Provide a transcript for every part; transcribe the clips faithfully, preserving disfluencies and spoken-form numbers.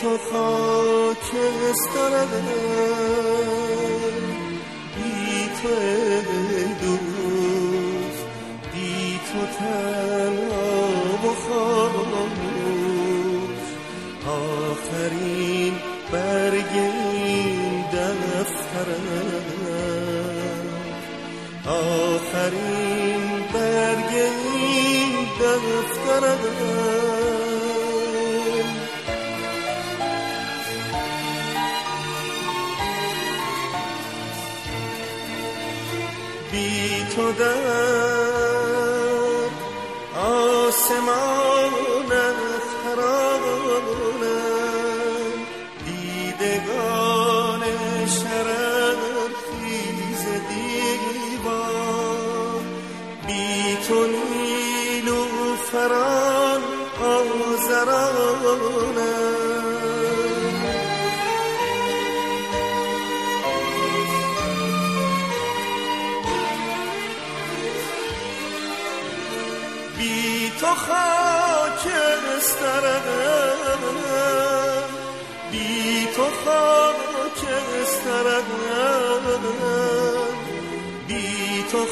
تو خاکسترم، بی تو ای دوست، بی تو تنها و خاموش، آخرین برگ این دفترم، آخرین برگ این دفترم. بی تو در آسمان خرابانم، دیدگان شرر خیز دیوان، بی تو نیلوفران آزرانم. بی تو خاکسترم، بی تو خاکسترم، بی تو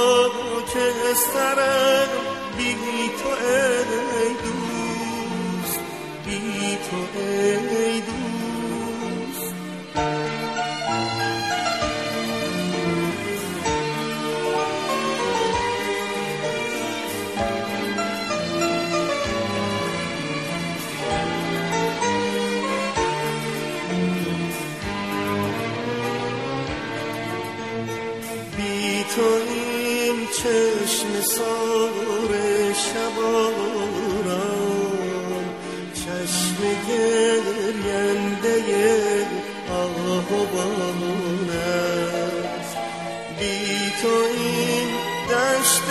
خاکسترم، بی تو ای دوست، بی تو ای دوست. تو این چشم سار شباران، چشم گرینده آهوان است، بی تو این دشت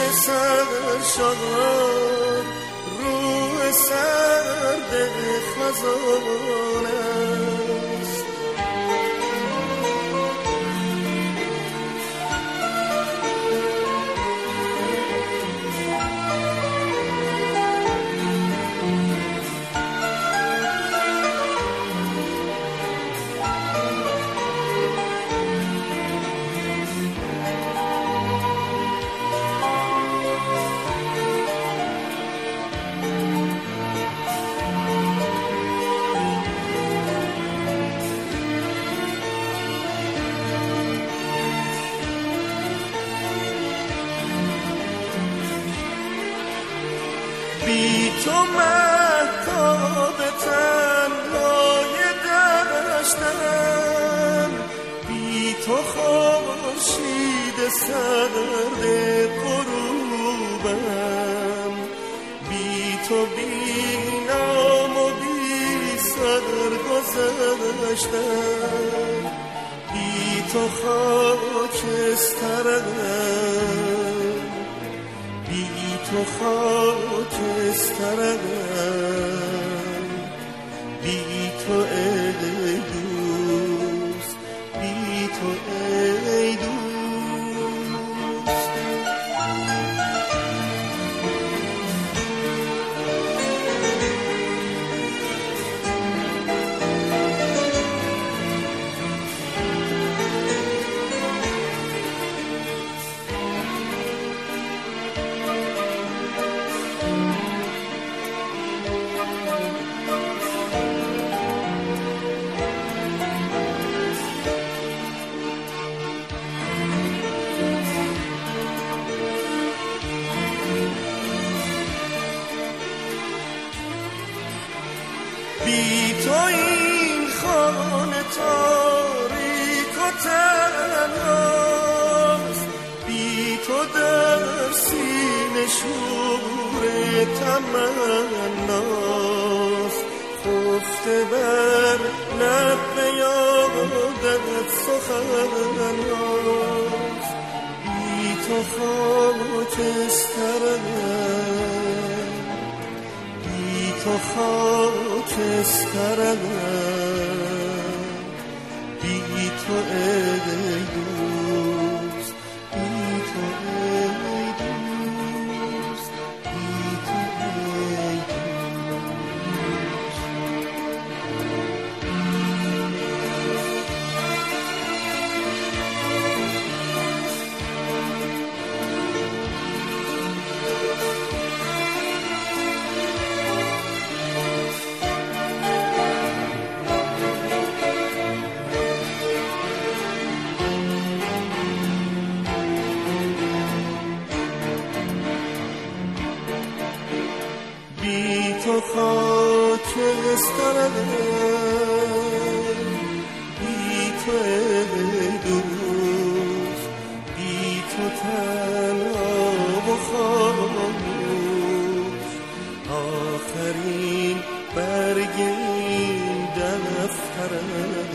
سرشار، روح سرد خزان است. بی تو مهتاب تنهای دشتم، بی تو خورشید سرد غروبم، بی تو بی نام و بی سر گذشتم، بی تو خاکسترم، بی تو خاکسترم، بی تو ای دوست، بی تو ای دوست. بی تو این خانه تاریک و تنهاست، بی تو در سینه شور تمناست، خفته بر لب یادت سخنهاست، بی تو خاکسترم، تو خاکسترم، بی تو ای دوست، بی تو ای دوست، بی تو ای دوست. تو ای دوست، بی تو تنها و خاموش، آخرین برگ این دفترم،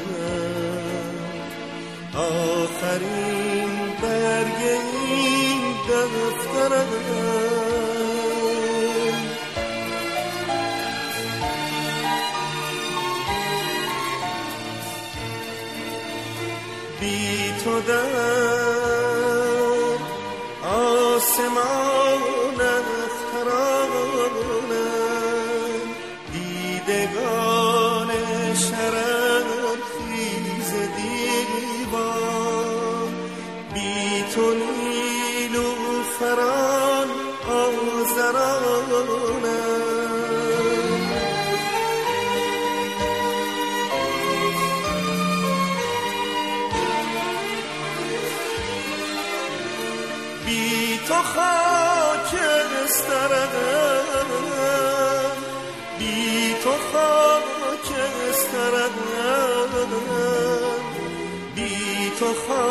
آخرین برگ این دفترم. بی تو در آسمان اخترانم، دیدگان شرم خیز دیوان، بی تو نیلوفران آذرانم. بی تو خاکسترم، بی تو خاکسترم، بی تو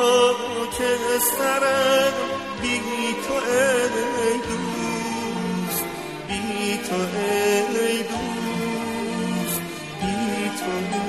خاکسترم، بی تو ای دوست، بی تو ای دوست، بی تو ای